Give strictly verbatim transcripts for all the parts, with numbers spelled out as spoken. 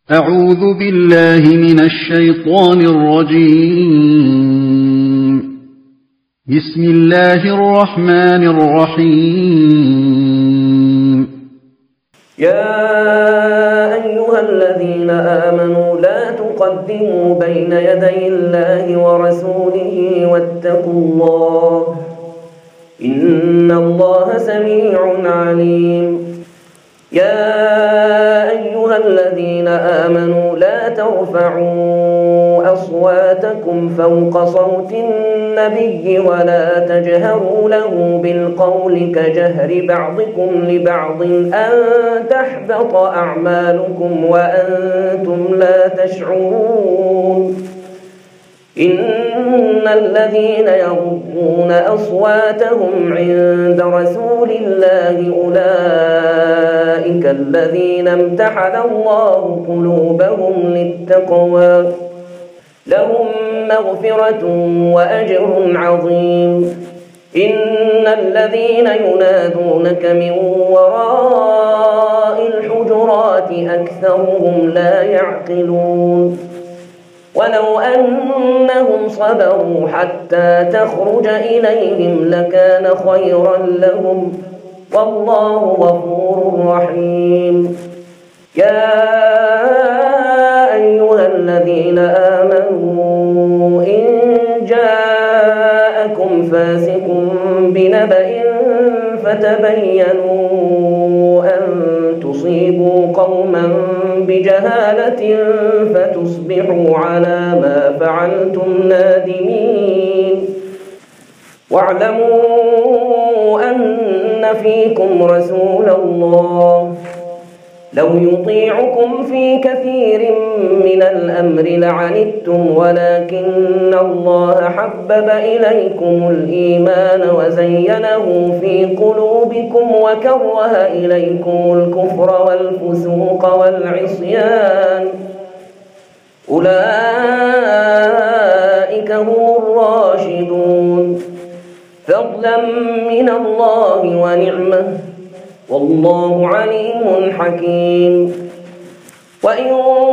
أعوذ بالله من الشيطان الرجيم. بسم الله الرحمن الرحيم. يا أيها الذين آمنوا لا تقدموا بين يدي الله ورسوله واتقوا الله إن الله سميع عليم. يا أيها الذين آمنوا لا ترفعوا أصواتكم فوق صوت النبي ولا تجهروا له بالقول كجهر بعضكم لبعض أن تحبط أعمالكم وأنتم لا تشعرون. إن الذين يغضون أصواتهم عند رسول الله أولئك الذين امتحن الله قلوبهم للتقوى لهم مغفرة وأجر عظيم. إن الذين ينادونك من وراء الحجرات أكثرهم لا يعقلون. ولو أنهم صبروا حتى تخرج إليهم لكان خيرا لهم والله غفور رحيم. يا أيها الذين آمنوا إن جاءكم فاسق بنبأ فتبينوا أن تصيبوا قوما بجهالة فتصبحوا على ما فعلتم نادمين. واعلموا أن فيكم رسول الله لو يطيعكم في كثير من الأمر لعنتم ولكن الله حبب إليكم الإيمان وزينه في قلوبكم وكره إليكم الكفر والفسوق والعصيان أولئك هم الراشدون فضلا من الله ونعمة والله عليم حكيم. وإن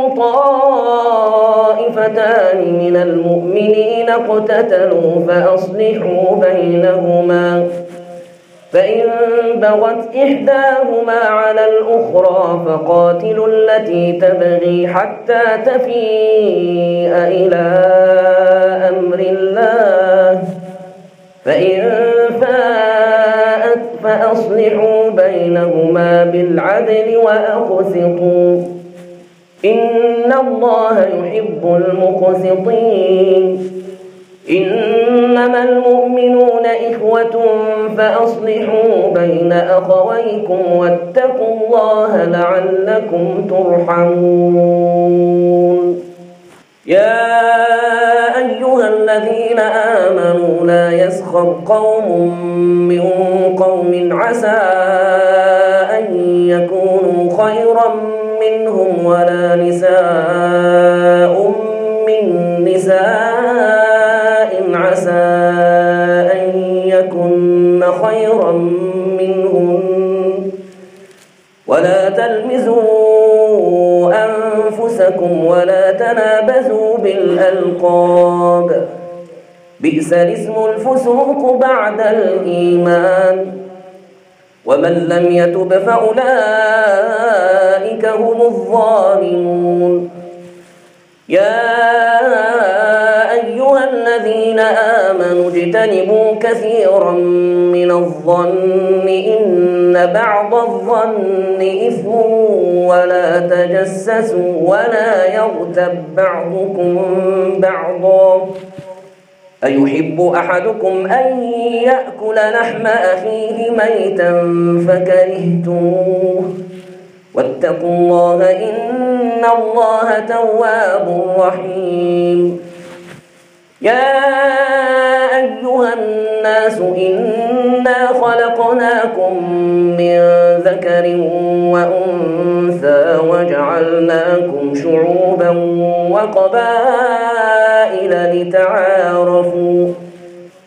طائفتان من المؤمنين اقتتلوا فأصلحوا بينهما فإن بغت إحداهما على الأخرى فقاتلوا التي تبغي حتى تفيء إلى أمر الله فإن فاءت فأصلحوا بينهما بالعدل وأقسطوا إن الله يحب المقسطين. إنما المؤمنون إخوة فأصلحوا بين أخويكم واتقوا الله لعلكم ترحمون. يا أيها الذين آمنوا لا يسخر قوم من قوم عسى أن يكونوا خيرا منهم ولا نساء من نساء عسى أن يكن خيرا منهن ولا تلمزوا أنفسكم ولا تنابزوا بالألقاب بئس الاسم الفسوق بعد الإيمان ومن لم يتب فأولئك هم الظالمون. يا أيها الذين آمنوا اجتنبوا كثيرا من الظن إن بعض الظن إثم ولا تجسسوا ولا يغتب بعضكم بعضا أيحب أحدكم أن يأكل لحم أخيه ميتا فكرهتموه واتقوا الله إن الله تواب رحيم. يا أيها الناس إنا خلقناكم من ذكر وأنثى وجعلناكم شعوبا وقبائل لتعارفوا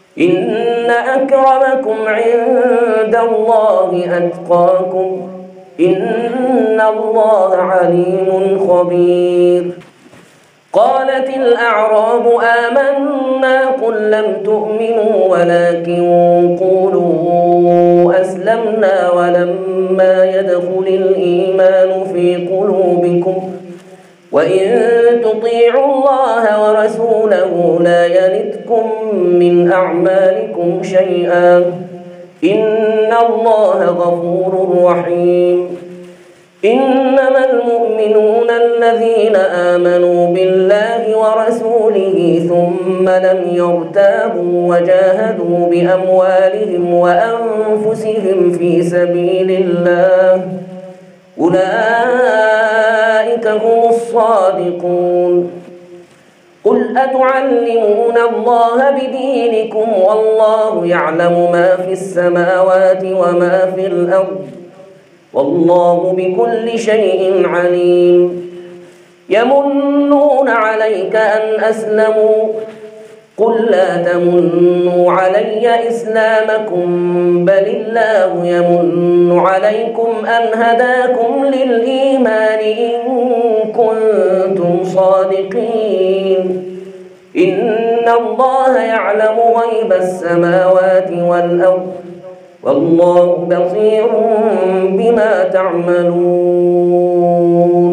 إن أكرمكم عند الله أتقاكم إن الله عليم خبير. قالت الأعراب آمنا قل لم تؤمنوا ولكن قولوا أسلمنا ولما يدخل الإيمان في قلوبكم وإن تطيعوا الله ورسوله لا يلتكم من أعمالكم شيئا إن الله غفور رحيم. إنما المؤمنون الذين آمنوا بالله ورسوله ثم لم يرتابوا وجاهدوا بأموالهم وأنفسهم في سبيل الله أولئك هم الصادقون. قل أتعلمون الله بدينكم والله يعلم ما في السماوات وما في الأرض والله بكل شيء عليم. يمنون عليك أن أسلموا قل لا تمنوا علي إسلامكم بل الله يمن عليكم أن هداكم للإيمان إن كنتم صادقين. إن الله يعلم غيب السماوات والأرض والله بصير بما تعملون.